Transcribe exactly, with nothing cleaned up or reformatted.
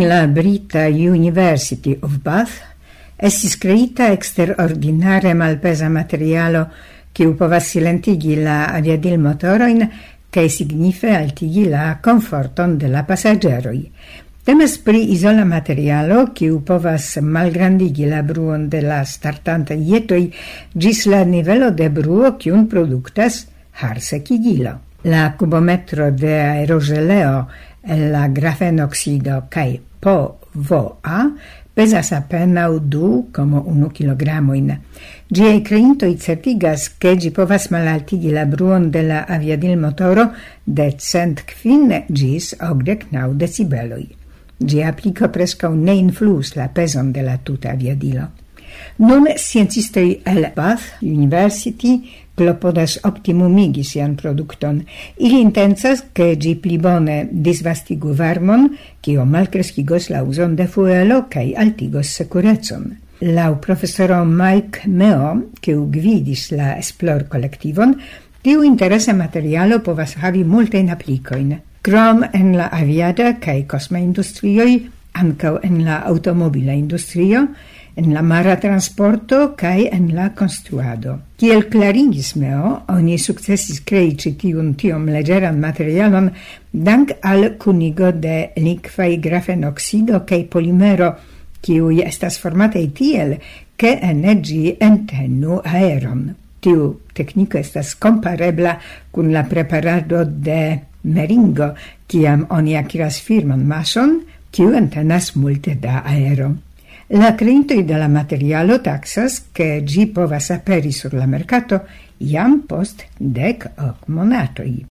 En la Brita University of Bath estis creita extraordinare malpesa materialo kiu povas silentigi la aviadilmotoroin kaj signife altigi la komforton de la pasaĝeroj. Temas pri isola materialo kiu povas malgrandigi la bruon de la startantaj jetoj ĝis la nivelo de bruo kiun produktas harsekigilo. La kubometro de aerogeleo el la grafenoksido kaj P V A pesas apenaŭ du komo unu kilogramojn. Ĝiaj kreintoj certigas, ke ĝi povas malaltigi la bruon de la aviadilmotoro de cent kvin ĝis okdek naŭ decibeloj. Ĝia apliko preskaŭ ne influas la pezon de la tuta aviadilo. Nun sciencistoj el Bath University klopodas optimumigi sian produkton. Ili intencas, ke ĝi pli bone disvastigu varmon, kio malkreskigos la uzon de fuelo kaj altigos sekurecon. Laŭ profesoro Mike Meo, kiu gvidis la esplor-kolektivon, tiu interesa materialo povas havi multajn aplikojn. Krom en la aviada kaj kosma industrioj, ankaŭ en la aŭtomobila industrio, en la mara transporto kaj en la konstruado. Kiel klarigis Meo, oni sukcesis krei ĉi tiun tiom leĝeran materialon dank al kunigo de likvaj grafenoksido kaj polimero, kiuj estas formataj tiel, ke ene ĝi entenu aeron. Tiu tekniko estas komparebla kun la preparado de meringo, kiam oni akiras firman mason, kiu entenas multe da aero. La creintoj de la materialo taksas, ke ĝi povas aperi sur la merkato jam post dek ok monatoj.